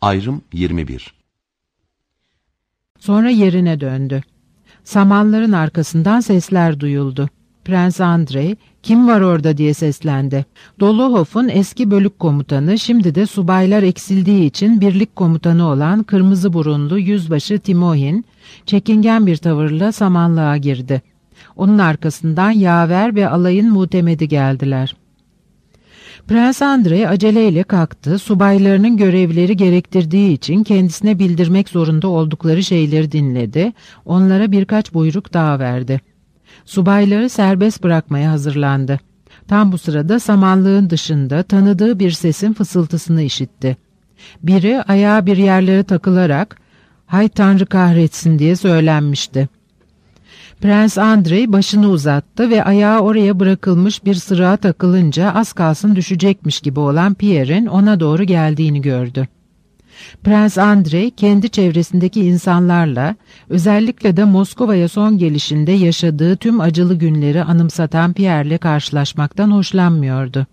Ayrım 21. Sonra yerine döndü. Samanların arkasından sesler duyuldu. Prens Andrei, "Kim var orada?" diye seslendi. Dolohov'un eski bölük komutanı, şimdi de subaylar eksildiği için birlik komutanı olan kırmızı burunlu yüzbaşı Timohin, çekingen bir tavırla samanlığa girdi. Onun arkasından yaver ve alayın muhtemedi geldiler. Prens Andrei aceleyle kalktı, subaylarının görevleri gerektirdiği için kendisine bildirmek zorunda oldukları şeyleri dinledi, onlara birkaç buyruk daha verdi. Subayları serbest bırakmaya hazırlandı. Tam bu sırada samanlığın dışında tanıdığı bir sesin fısıltısını işitti. Biri ayağa bir yerlere takılarak "Hay Tanrı kahretsin" diye söylenmişti. Prens Andrei başını uzattı ve ayağı oraya bırakılmış bir sırığa takılınca az kalsın düşecekmiş gibi olan Pierre'in ona doğru geldiğini gördü. Prens Andrei kendi çevresindeki insanlarla, özellikle de Moskova'ya son gelişinde yaşadığı tüm acılı günleri anımsatan Pierre'le karşılaşmaktan hoşlanmıyordu.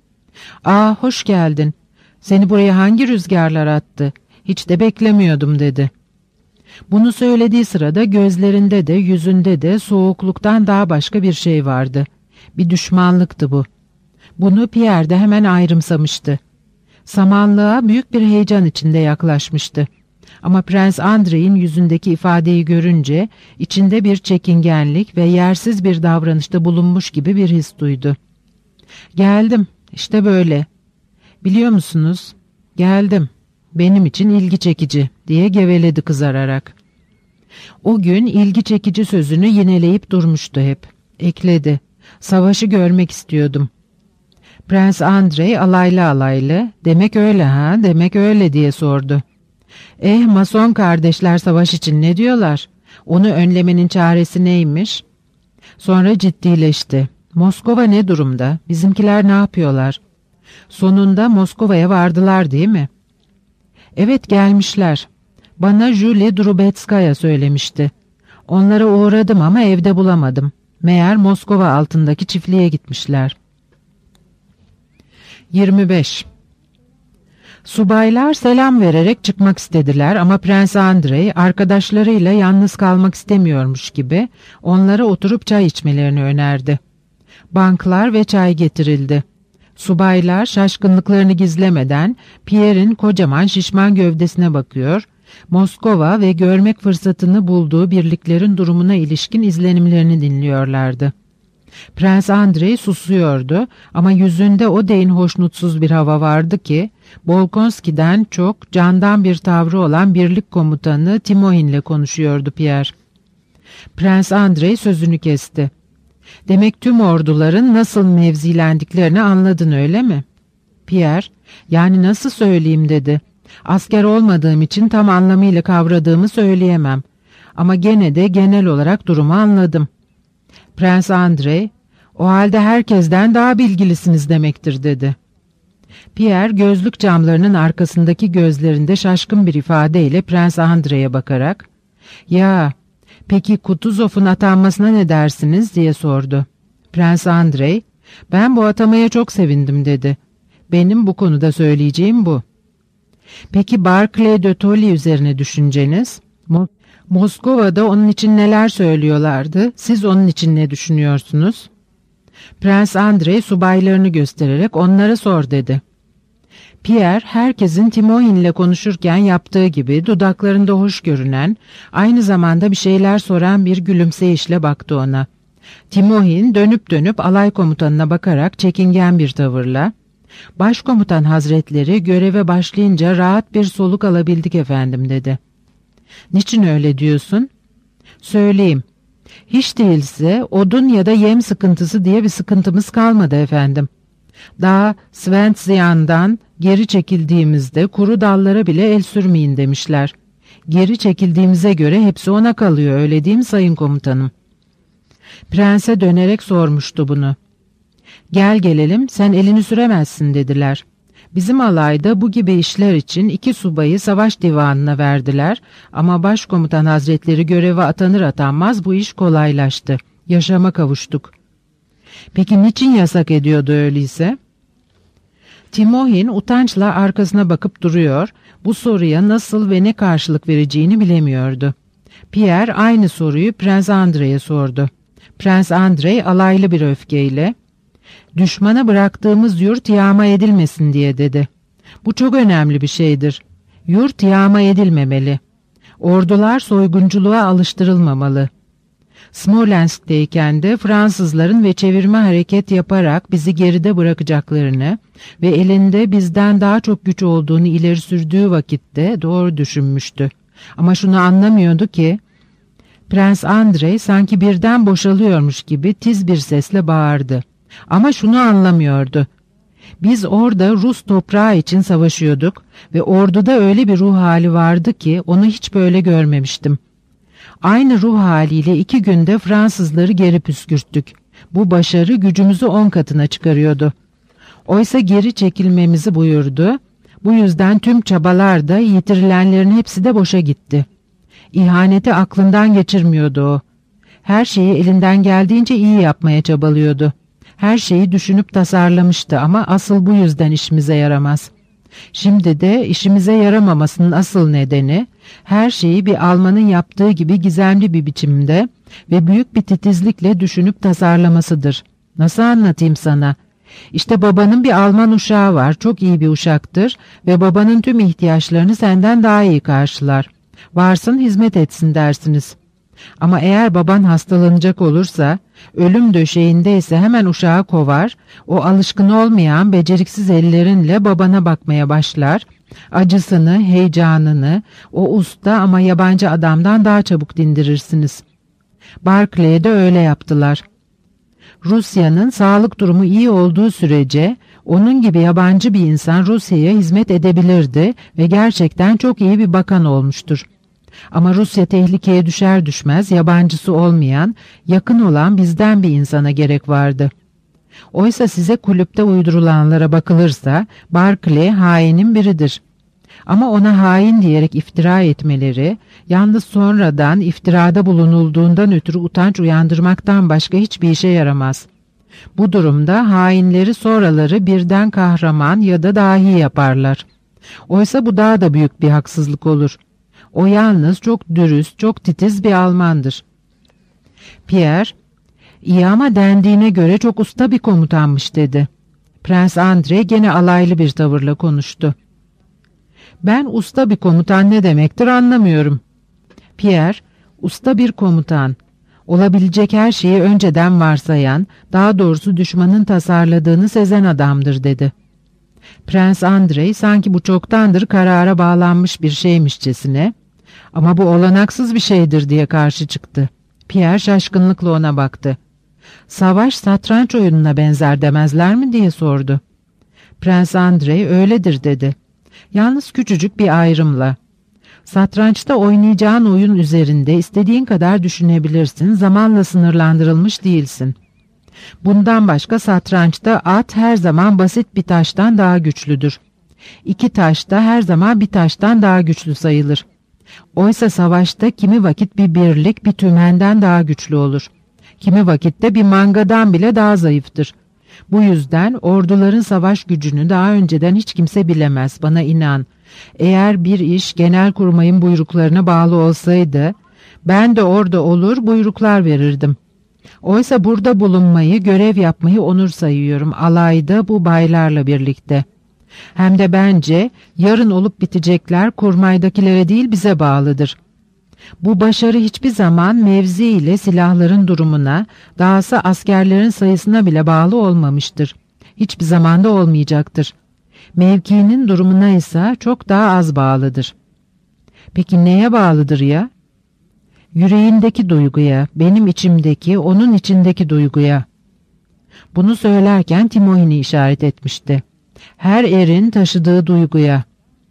"Aa, hoş geldin. Seni buraya hangi rüzgarlar attı? Hiç de beklemiyordum" dedi. Bunu söylediği sırada gözlerinde de yüzünde de soğukluktan daha başka bir şey vardı. Bir düşmanlıktı bu. Bunu Pierre de hemen ayrımsamıştı. Samanlığa büyük bir heyecan içinde yaklaşmıştı. Ama Prens Andrei'nin yüzündeki ifadeyi görünce içinde bir çekingenlik ve yersiz bir davranışta bulunmuş gibi bir his duydu. "Geldim, işte böyle. Biliyor musunuz? Geldim. Benim için ilgi çekici" diye geveledi kızararak. O gün ilgi çekici sözünü yineleyip durmuştu hep. Ekledi. "Savaşı görmek istiyordum." Prens Andrei alaylı alaylı, "Demek öyle ha, demek öyle" diye sordu. Mason kardeşler savaş için ne diyorlar? Onu önlemenin çaresi neymiş?" Sonra ciddileşti. "Moskova ne durumda? Bizimkiler ne yapıyorlar? Sonunda Moskova'ya vardılar değil mi?" "Evet, gelmişler. Bana Julie Drubetskaya söylemişti. Onlara uğradım ama evde bulamadım. Meğer Moskova altındaki çiftliğe gitmişler." 25. Subaylar selam vererek çıkmak istediler ama Prens Andrei arkadaşlarıyla yalnız kalmak istemiyormuş gibi onlara oturup çay içmelerini önerdi. Banklar ve çay getirildi. Subaylar şaşkınlıklarını gizlemeden Pierre'in kocaman şişman gövdesine bakıyor, Moskova ve görmek fırsatını bulduğu birliklerin durumuna ilişkin izlenimlerini dinliyorlardı. Prens Andrei susuyordu ama yüzünde o derin hoşnutsuz bir hava vardı ki, Bolkonski'den çok candan bir tavrı olan birlik komutanı Timohin'le konuşuyordu Pierre. Prens Andrei sözünü kesti. "Demek tüm orduların nasıl mevzilendiklerini anladın öyle mi?" Pierre, "Yani nasıl söyleyeyim" dedi. "Asker olmadığım için tam anlamıyla kavradığımı söyleyemem. Ama gene de genel olarak durumu anladım." Prens Andrei, "O halde herkesten daha bilgilisiniz demektir" dedi. Pierre gözlük camlarının arkasındaki gözlerinde şaşkın bir ifadeyle Prens Andrei'ye bakarak, "Ya, peki Kutuzov'un atanmasına ne dersiniz?" diye sordu. Prens Andrei, "Ben bu atamaya çok sevindim" dedi. "Benim bu konuda söyleyeceğim bu." "Peki Barclay de Tolly üzerine düşünceniz? Moskova'da onun için neler söylüyorlardı? Siz onun için ne düşünüyorsunuz?" Prens Andrei subaylarını göstererek "Onlara sor" dedi. Pierre herkesin Timohin'le konuşurken yaptığı gibi dudaklarında hoş görünen, aynı zamanda bir şeyler soran bir gülümseyişle baktı ona. Timohin dönüp dönüp alay komutanına bakarak çekingen bir tavırla, "Başkomutan hazretleri göreve başlayınca rahat bir soluk alabildik efendim" dedi. "Niçin öyle diyorsun?" "Söyleyeyim. Hiç değilse odun ya da yem sıkıntısı diye bir sıkıntımız kalmadı efendim. Daha Sventsian'dan geri çekildiğimizde kuru dallara bile el sürmeyin demişler. Geri çekildiğimize göre hepsi ona kalıyor, öyle değil mi sayın komutanım?" Prense dönerek sormuştu bunu. "Gel gelelim, sen elini süremezsin" dediler. "Bizim alayda bu gibi işler için 2 subayı savaş divanına verdiler ama başkomutan hazretleri göreve atanır atanmaz bu iş kolaylaştı. Yaşama kavuştuk." "Peki niçin yasak ediyordu öyleyse?" Timohin utançla arkasına bakıp duruyor, bu soruya nasıl ve ne karşılık vereceğini bilemiyordu. Pierre aynı soruyu Prens Andrei'ye sordu. Prens Andrei alaylı bir öfkeyle, "Düşmana bıraktığımız yurt yağma edilmesin diye" dedi. "Bu çok önemli bir şeydir. Yurt yağma edilmemeli. Ordular soygunculuğa alıştırılmamalı. Smolensk'teyken de Fransızların ve çevirme hareket yaparak bizi geride bırakacaklarını ve elinde bizden daha çok güç olduğunu ileri sürdüğü vakitte doğru düşünmüştü. Ama şunu anlamıyordu ki..." Prens Andrei sanki birden boşalıyormuş gibi tiz bir sesle bağırdı. Ama şunu anlamıyordu. Biz orada Rus toprağı için savaşıyorduk ve orduda öyle bir ruh hali vardı ki onu hiç böyle görmemiştim. Aynı ruh haliyle 2 günde Fransızları geri püskürttük. Bu başarı gücümüzü 10 katına çıkarıyordu. Oysa geri çekilmemizi buyurdu. Bu yüzden tüm çabalar da yitirilenlerin hepsi de boşa gitti. İhaneti aklından geçirmiyordu o. Her şeyi elinden geldiğince iyi yapmaya çabalıyordu. Her şeyi düşünüp tasarlamıştı ama asıl bu yüzden işimize yaramaz. Şimdi de işimize yaramamasının asıl nedeni her şeyi bir Almanın yaptığı gibi gizemli bir biçimde ve büyük bir titizlikle düşünüp tasarlamasıdır. Nasıl anlatayım sana? İşte babanın bir Alman uşağı var, çok iyi bir uşaktır ve babanın tüm ihtiyaçlarını senden daha iyi karşılar. Varsın hizmet etsin dersiniz. Ama eğer baban hastalanacak olursa, ölüm döşeğindeyse hemen uşağı kovar, o alışkın olmayan beceriksiz ellerinle babana bakmaya başlar, acısını, heyecanını o usta ama yabancı adamdan daha çabuk dindirirsiniz. Barclay'e de öyle yaptılar. Rusya'nın sağlık durumu iyi olduğu sürece onun gibi yabancı bir insan Rusya'ya hizmet edebilirdi ve gerçekten çok iyi bir bakan olmuştur. Ama Rusya tehlikeye düşer düşmez yabancısı olmayan, yakın olan bizden bir insana gerek vardı. Oysa size kulüpte uydurulanlara bakılırsa Barclay hainin biridir. Ama ona hain diyerek iftira etmeleri, yalnız sonradan iftirada bulunulduğundan ötürü utanç uyandırmaktan başka hiçbir işe yaramaz. Bu durumda hainleri sonraları birden kahraman ya da dahi yaparlar. Oysa bu daha da büyük bir haksızlık olur. O yalnız çok dürüst, çok titiz bir Almandır. Pierre, "İyi ama dendiğine göre çok usta bir komutanmış" dedi. Prens Andrei gene alaylı bir tavırla konuştu. "Ben usta bir komutan ne demektir anlamıyorum." Pierre, "Usta bir komutan, olabilecek her şeyi önceden varsayan, daha doğrusu düşmanın tasarladığını sezen adamdır" dedi. Prens Andrei sanki bu çoktandır karara bağlanmış bir şeymişçesine, "Ama bu olanaksız bir şeydir" diye karşı çıktı. Pierre şaşkınlıkla ona baktı. "Savaş satranç oyununa benzer demezler mi?" diye sordu. Prens Andrei "Öyledir" dedi. "Yalnız küçücük bir ayrımla. Satrançta oynayacağın oyun üzerinde istediğin kadar düşünebilirsin, zamanla sınırlandırılmış değilsin. Bundan başka satrançta at her zaman basit bir taştan daha güçlüdür. 2 taş da her zaman bir taştan daha güçlü sayılır. Oysa savaşta kimi vakit bir birlik bir tümenden daha güçlü olur. Kimi vakitte bir mangadan bile daha zayıftır. Bu yüzden orduların savaş gücünü daha önceden hiç kimse bilemez, bana inan. Eğer bir iş genelkurmayın buyruklarına bağlı olsaydı, ben de orada olur buyruklar verirdim. Oysa burada bulunmayı, görev yapmayı onur sayıyorum, alayda bu baylarla birlikte. Hem de bence yarın olup bitecekler kurmaydakilere değil bize bağlıdır. Bu başarı hiçbir zaman mevzi ile silahların durumuna, dahası askerlerin sayısına bile bağlı olmamıştır. Hiçbir zamanda olmayacaktır. Mevkinin durumuna ise çok daha az bağlıdır." "Peki neye bağlıdır ya?" "Yüreğindeki duyguya, benim içimdeki, onun içindeki duyguya." Bunu söylerken Timohin'i işaret etmişti. "Her erin taşıdığı duyguya."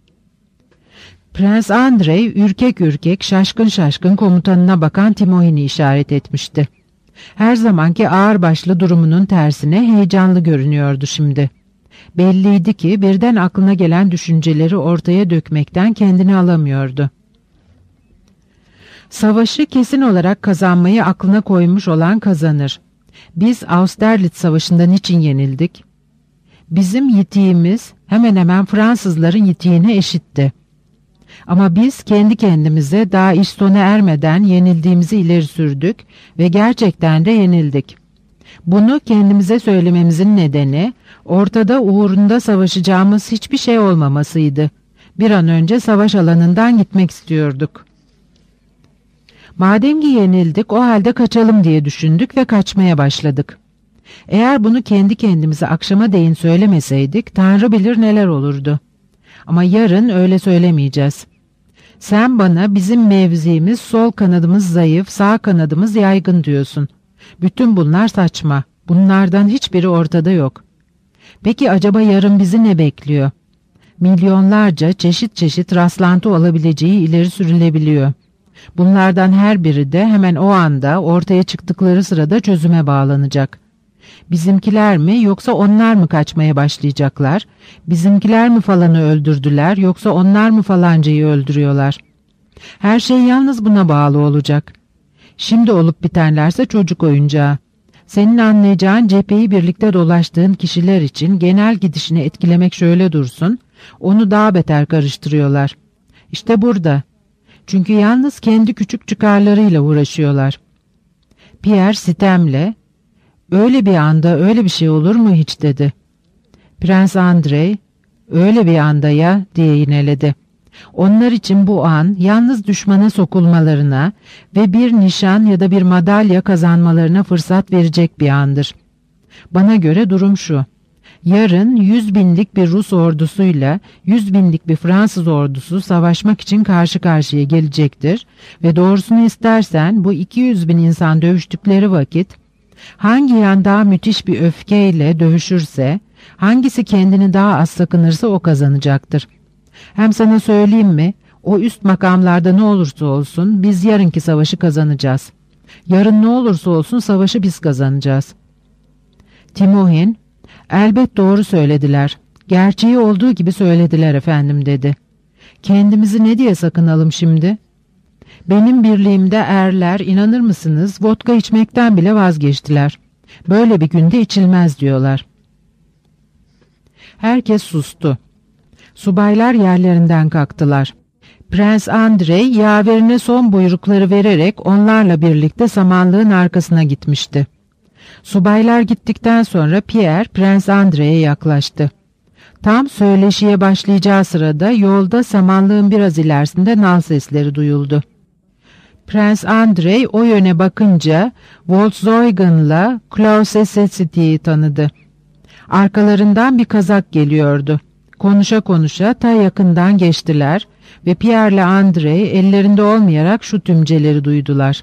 Prens Andrei ürkek ürkek, şaşkın şaşkın komutanına bakan Timohin'i işaret etmişti. Her zamanki ağırbaşlı durumunun tersine heyecanlı görünüyordu şimdi. Belliydi ki birden aklına gelen düşünceleri ortaya dökmekten kendini alamıyordu. Savaşı kesin olarak kazanmayı aklına koymuş olan kazanır. Biz Austerlitz Savaşı'nda niçin yenildik? Bizim yitiğimiz hemen hemen Fransızların yitiğine eşitti. Ama biz kendi kendimize daha iş sona ermeden yenildiğimizi ileri sürdük ve gerçekten de yenildik. Bunu kendimize söylememizin nedeni ortada uğrunda savaşacağımız hiçbir şey olmamasıydı. Bir an önce savaş alanından gitmek istiyorduk. Madem ki yenildik, o halde kaçalım diye düşündük ve kaçmaya başladık. Eğer bunu kendi kendimize akşama değin söylemeseydik, Tanrı bilir neler olurdu. Ama yarın öyle söylemeyeceğiz. Sen bana bizim mevzimiz sol kanadımız zayıf, sağ kanadımız yaygın diyorsun. Bütün bunlar saçma. Bunlardan hiçbiri ortada yok. Peki acaba yarın bizi ne bekliyor? Milyonlarca çeşit çeşit rastlantı olabileceği ileri sürülebiliyor. Bunlardan her biri de hemen o anda ortaya çıktıkları sırada çözüme bağlanacak. Bizimkiler mi yoksa onlar mı kaçmaya başlayacaklar? Bizimkiler mi falanı öldürdüler yoksa onlar mı falancayı öldürüyorlar? Her şey yalnız buna bağlı olacak. Şimdi olup bitenlerse çocuk oyuncağı. Senin anlayacağın cepheyi birlikte dolaştığın kişiler için genel gidişini etkilemek şöyle dursun, onu daha beter karıştırıyorlar. İşte burada. Çünkü yalnız kendi küçük çıkarlarıyla uğraşıyorlar. Pierre sitemle, "Öyle bir anda öyle bir şey olur mu hiç?" dedi. Prens Andrei, "Öyle bir anda ya," diye yineledi. Onlar için bu an yalnız düşmana sokulmalarına ve bir nişan ya da bir madalya kazanmalarına fırsat verecek bir andır. Bana göre durum şu: yarın 100 binlik bir Rus ordusuyla 100 binlik bir Fransız ordusu savaşmak için karşı karşıya gelecektir ve doğrusunu istersen bu 200 bin insan dövüştükleri vakit hangi yan daha müthiş bir öfkeyle dövüşürse, hangisi kendini daha az sakınırsa o kazanacaktır. Hem sana söyleyeyim mi, o üst makamlarda ne olursa olsun biz yarınki savaşı kazanacağız. Yarın ne olursa olsun savaşı biz kazanacağız. Timohin, "Elbet doğru söylediler. Gerçeği olduğu gibi söylediler efendim," dedi. "Kendimizi ne diye sakınalım şimdi? Benim birliğimde erler, inanır mısınız, vodka içmekten bile vazgeçtiler. Böyle bir günde içilmez diyorlar." Herkes sustu. Subaylar yerlerinden kalktılar. Prens Andrei yaverine son buyrukları vererek onlarla birlikte samanlığın arkasına gitmişti. Subaylar gittikten sonra Pierre Prens Andrei'ye yaklaştı. Tam söyleşiye başlayacağı sırada yolda samanlığın biraz ilerisinde nal sesleri duyuldu. Prens Andrei o yöne bakınca Volkswagen'la Clausewitzy'yi tanıdı. Arkalarından bir kazak geliyordu. Konuşa konuşa ta yakından geçtiler ve Pierre'le Andrei ellerinde olmayarak şu tümceleri duydular: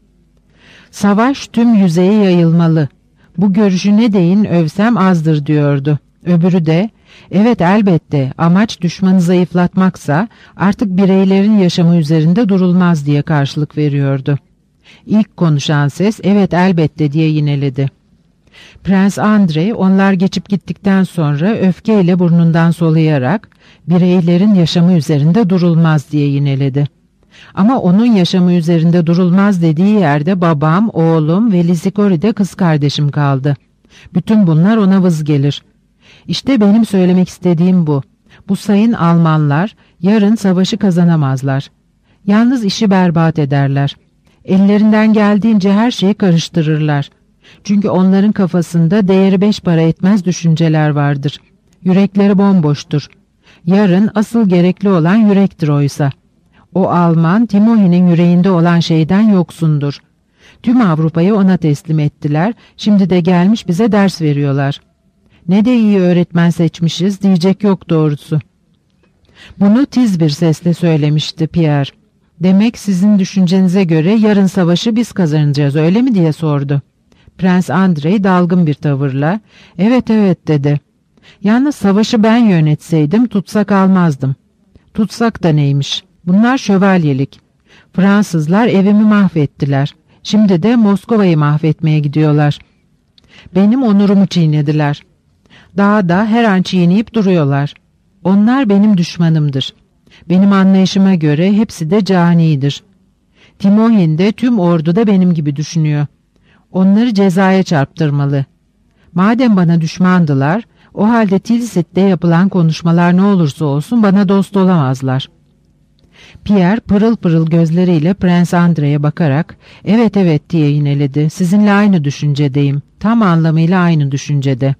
"Savaş tüm yüzeye yayılmalı. Bu görüşü ne deyin övsem azdır," diyordu. Öbürü de, "Evet elbette, amaç düşmanı zayıflatmaksa artık bireylerin yaşamı üzerinde durulmaz," diye karşılık veriyordu. İlk konuşan ses, "Evet elbette," diye yineledi. Prens Andrei onlar geçip gittikten sonra öfkeyle burnundan soluyarak "Bireylerin yaşamı üzerinde durulmaz," diye yineledi. Ama onun yaşamı üzerinde durulmaz dediği yerde babam, oğlum ve Lisikori'de kız kardeşim kaldı. Bütün bunlar ona vız gelir. İşte benim söylemek istediğim bu. Bu sayın Almanlar yarın savaşı kazanamazlar. Yalnız işi berbat ederler. Ellerinden geldiğince her şeyi karıştırırlar. Çünkü onların kafasında değeri 5 para etmez düşünceler vardır. Yürekleri bomboştur. Yarın asıl gerekli olan yürektir oysa. O Alman, Timohin'in yüreğinde olan şeyden yoksundur. Tüm Avrupa'yı ona teslim ettiler, şimdi de gelmiş bize ders veriyorlar. Ne de iyi öğretmen seçmişiz diyecek yok doğrusu. Bunu tiz bir sesle söylemişti Pierre. "Demek sizin düşüncenize göre yarın savaşı biz kazanacağız, öyle mi?" diye sordu. Prens Andrei dalgın bir tavırla, "Evet evet," dedi. "Yalnız savaşı ben yönetseydim tutsak almazdım." "Tutsak da neymiş? Bunlar şövalyelik. Fransızlar evimi mahvettiler. Şimdi de Moskova'yı mahvetmeye gidiyorlar. Benim onurumu çiğnediler. Daha da her an çiğneyip duruyorlar. Onlar benim düşmanımdır. Benim anlayışıma göre hepsi de canidir. Timohin de tüm ordu da benim gibi düşünüyor. Onları cezaya çarptırmalı. Madem bana düşmandılar, O halde Tilsit'te yapılan konuşmalar ne olursa olsun bana dost olamazlar. Pierre pırıl pırıl gözleriyle Prens Andrei'ye bakarak evet evet diye yineledi. Sizinle aynı düşüncedeyim. Tam anlamıyla aynı düşüncede.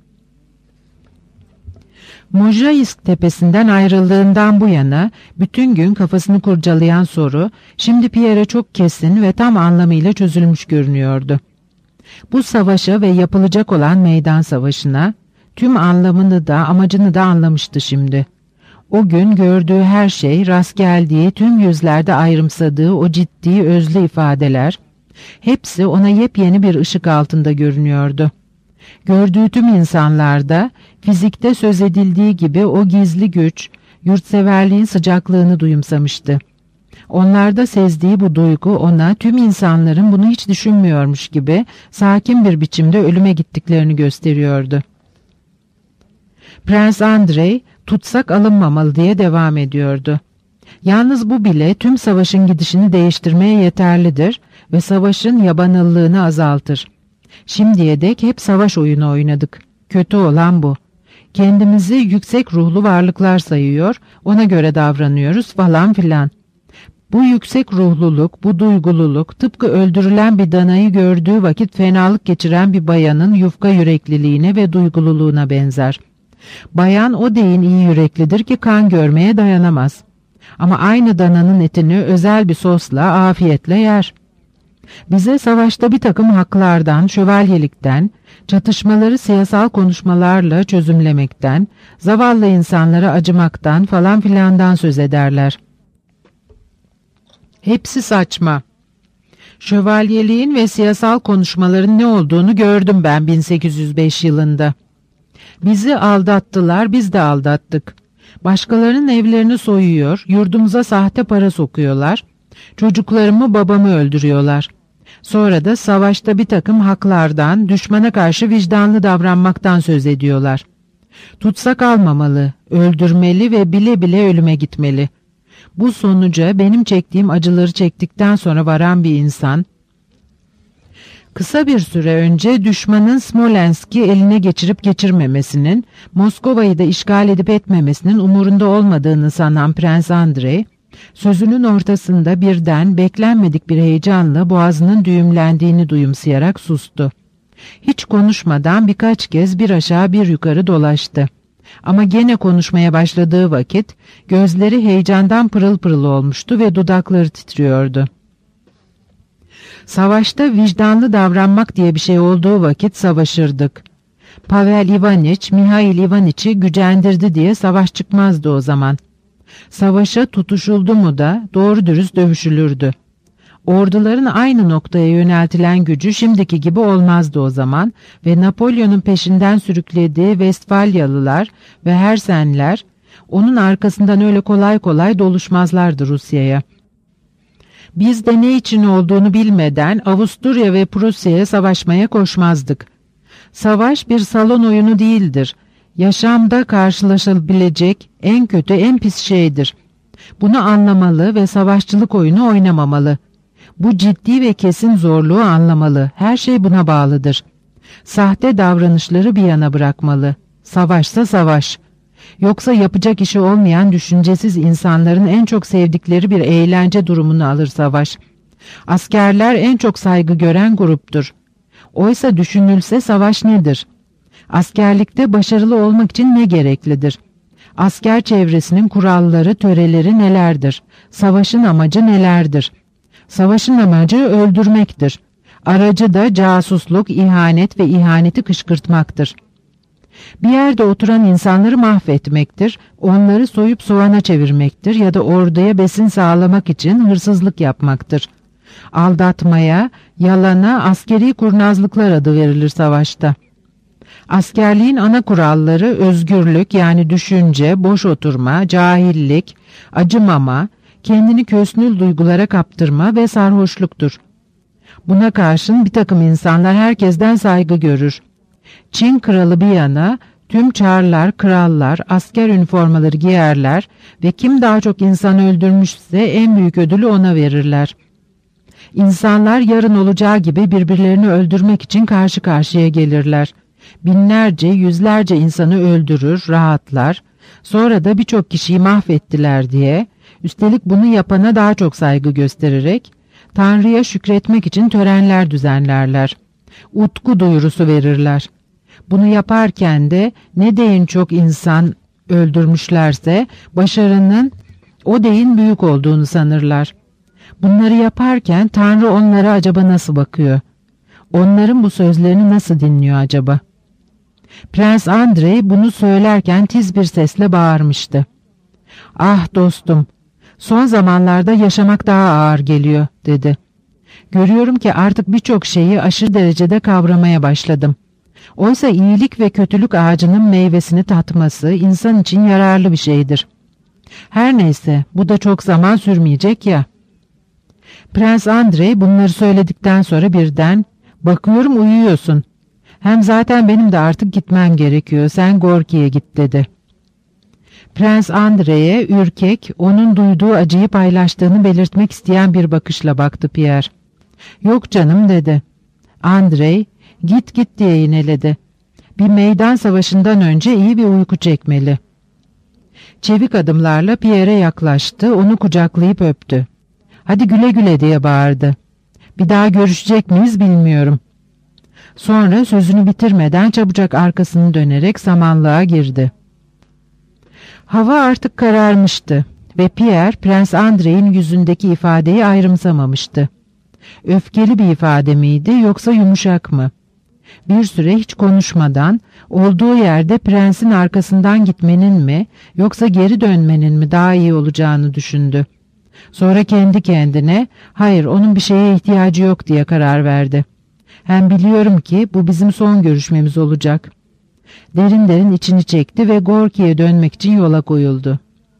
Mojaisk tepesinden ayrıldığından bu yana bütün gün kafasını kurcalayan soru şimdi Pierre'e çok kesin ve tam anlamıyla çözülmüş görünüyordu. Bu savaşa ve yapılacak olan meydan savaşına tüm anlamını da amacını da anlamıştı şimdi. O gün gördüğü her şey, rast geldiği, tüm yüzlerde ayrımsadığı o ciddi, özlü ifadeler, hepsi ona yepyeni bir ışık altında görünüyordu. Gördüğü tüm insanlarda, fizikte söz edildiği gibi o gizli güç, yurtseverliğin sıcaklığını duyumsamıştı. Onlarda sezdiği bu duygu ona tüm insanların bunu hiç düşünmüyormuş gibi sakin bir biçimde ölüme gittiklerini gösteriyordu. Prens Andrei, tutsak alınmamalı diye devam ediyordu. Yalnız bu bile tüm savaşın gidişini değiştirmeye yeterlidir ve savaşın yabanıllığını azaltır. Şimdiye dek hep savaş oyunu oynadık. Kötü olan bu. Kendimizi yüksek ruhlu varlıklar sayıyor, ona göre davranıyoruz falan filan. Bu yüksek ruhluluk, bu duygululuk tıpkı öldürülen bir danayı gördüğü vakit fenalık geçiren bir bayanın yufka yürekliliğine ve duygululuğuna benzer. Bayan o deyin iyi yüreklidir ki kan görmeye dayanamaz. Ama aynı dananın etini özel bir sosla afiyetle yer. Bize savaşta bir takım haklardan, şövalyelikten, çatışmaları siyasal konuşmalarla çözümlemekten, zavallı insanlara acımaktan falan filandan söz ederler. Hepsi saçma. Şövalyeliğin ve siyasal konuşmaların ne olduğunu gördüm ben 1805 yılında. Bizi aldattılar, biz de aldattık. Başkalarının evlerini soyuyor, yurdumuza sahte para sokuyorlar, çocuklarımı babamı öldürüyorlar. Sonra da savaşta bir takım haklardan, düşmana karşı vicdanlı davranmaktan söz ediyorlar. Tutsak almamalı, öldürmeli ve bile bile ölüme gitmeli. Bu sonuca benim çektiğim acıları çektikten sonra varan bir insan, kısa bir süre önce düşmanın Smolensk'i eline geçirip geçirmemesinin, Moskova'yı da işgal edip etmemesinin umurunda olmadığını sanan Prens Andrei, sözünün ortasında birden beklenmedik bir heyecanla boğazının düğümlendiğini duyumsayarak sustu. Hiç konuşmadan birkaç kez bir aşağı bir yukarı dolaştı. Ama gene konuşmaya başladığı vakit gözleri heyecandan pırıl pırıl olmuştu ve dudakları titriyordu. Savaşta vicdanlı davranmak diye bir şey olduğu vakit savaşırdık. Pavel Ivaniç, Mihail Ivaniç'i gücendirdi diye savaş çıkmazdı o zaman. Savaşa tutuşuldu mu da doğru dürüst dövüşülürdü. Orduların aynı noktaya yöneltilen gücü şimdiki gibi olmazdı o zaman ve Napolyon'un peşinden sürüklediği Vestfalyalılar ve Hersenler onun arkasından öyle kolay kolay doluşmazlardı Rusya'ya. Biz de ne için olduğunu bilmeden Avusturya ve Prusya'ya savaşmaya koşmazdık. Savaş bir salon oyunu değildir. Yaşamda karşılaşılabilecek en kötü, en pis şeydir. Bunu anlamalı ve savaşçılık oyunu oynamamalı. Bu ciddi ve kesin zorluğu anlamalı. Her şey buna bağlıdır. Sahte davranışları bir yana bırakmalı. Savaşsa savaş. Yoksa yapacak işi olmayan düşüncesiz insanların en çok sevdikleri bir eğlence durumunu alır savaş. Askerler en çok saygı gören gruptur. Oysa düşünülse savaş nedir? Askerlikte başarılı olmak için ne gereklidir? Asker çevresinin kuralları, töreleri nelerdir? Savaşın amacı nelerdir? Savaşın amacı öldürmektir. Aracı da casusluk, ihanet ve ihaneti kışkırtmaktır. Bir yerde oturan insanları mahvetmektir, onları soyup soğana çevirmektir ya da orduya besin sağlamak için hırsızlık yapmaktır. Aldatmaya, yalana askeri kurnazlıklar adı verilir savaşta. Askerliğin ana kuralları özgürlük yani düşünce, boş oturma, cahillik, acımama, kendini kösnül duygulara kaptırma ve sarhoşluktur. Buna karşın bir takım insanlar herkesten saygı görür. Çin kralı bir yana tüm çarlar, krallar, asker üniformaları giyerler ve kim daha çok insan öldürmüşse en büyük ödülü ona verirler. İnsanlar yarın olacağı gibi birbirlerini öldürmek için karşı karşıya gelirler. Binlerce, yüzlerce insanı öldürür, rahatlar, sonra da birçok kişiyi mahvettiler diye, üstelik bunu yapana daha çok saygı göstererek, Tanrı'ya şükretmek için törenler düzenlerler. Utku duyurusu verirler. Bunu yaparken de ne deyin çok insan öldürmüşlerse başarının o deyin büyük olduğunu sanırlar. Bunları yaparken Tanrı onlara acaba nasıl bakıyor? Onların bu sözlerini nasıl dinliyor acaba? Prens Andrei bunu söylerken tiz bir sesle bağırmıştı. "Ah dostum, son zamanlarda yaşamak daha ağır geliyor," dedi. "Görüyorum ki artık birçok şeyi aşırı derecede kavramaya başladım. Oysa iyilik ve kötülük ağacının meyvesini tatması insan için yararlı bir şeydir. Her neyse, bu da çok zaman sürmeyecek ya." Prens Andrei bunları söyledikten sonra birden, "Bakıyorum uyuyorsun. Hem zaten benim de artık gitmem gerekiyor. Sen Gorki'ye git," dedi. Prens Andrei'ye ürkek, onun duyduğu acıyı paylaştığını belirtmek isteyen bir bakışla baktı Pierre. "Yok canım," dedi. Andrei, "Git git," diye yineledi. "Bir meydan savaşından önce iyi bir uyku çekmeli." Çevik adımlarla Pierre'e yaklaştı, onu kucaklayıp öptü. "Hadi güle güle," diye bağırdı. "Bir daha görüşecek miyiz bilmiyorum." Sonra sözünü bitirmeden çabucak arkasını dönerek samanlığa girdi. Hava artık kararmıştı ve Pierre, Prens Andrei'nin yüzündeki ifadeyi ayrımsamamıştı. Öfkeli bir ifade miydi yoksa yumuşak mı? Bir süre hiç konuşmadan, olduğu yerde prensin arkasından gitmenin mi yoksa geri dönmenin mi daha iyi olacağını düşündü. Sonra kendi kendine, "Hayır, onun bir şeye ihtiyacı yok," diye karar verdi. "Hem biliyorum ki bu bizim son görüşmemiz olacak." Derin derin içini çekti ve Gorki'ye dönmek için yola koyuldu.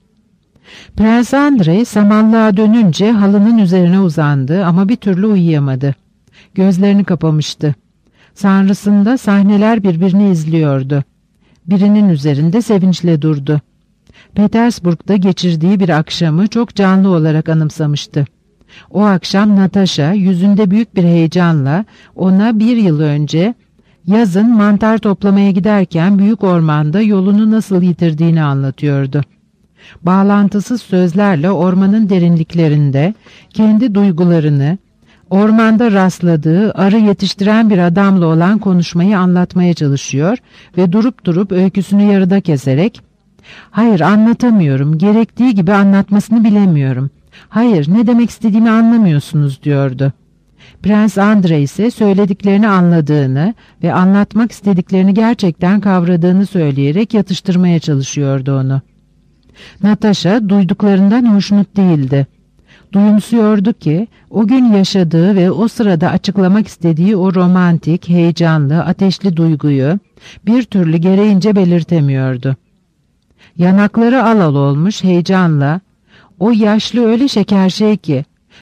Prens Andrei samanlığa dönünce halının üzerine uzandı ama bir türlü uyuyamadı. Gözlerini kapamıştı. Sanrısında sahneler birbirini izliyordu. Birinin üzerinde sevinçle durdu. Petersburg'da geçirdiği bir akşamı çok canlı olarak anımsamıştı. O akşam Natasha yüzünde büyük bir heyecanla ona 1 yıl önce yazın mantar toplamaya giderken büyük ormanda yolunu nasıl yitirdiğini anlatıyordu. Bağlantısız sözlerle ormanın derinliklerinde kendi duygularını, ormanda rastladığı arı yetiştiren bir adamla olan konuşmayı anlatmaya çalışıyor ve durup durup öyküsünü yarıda keserek, "Hayır, anlatamıyorum, gerektiği gibi anlatmasını bilemiyorum. Hayır, ne demek istediğimi anlamıyorsunuz," diyordu. Prens Andrei ise söylediklerini anladığını ve anlatmak istediklerini gerçekten kavradığını söyleyerek yatıştırmaya çalışıyordu onu. Natasha duyduklarından hoşnut değildi. Duyumsuyordu ki o gün yaşadığı ve o sırada açıklamak istediği o romantik, heyecanlı, ateşli duyguyu bir türlü gereğince belirtemiyordu. Yanakları al al olmuş heyecanla, "O yaşlı öyle şeker şey ki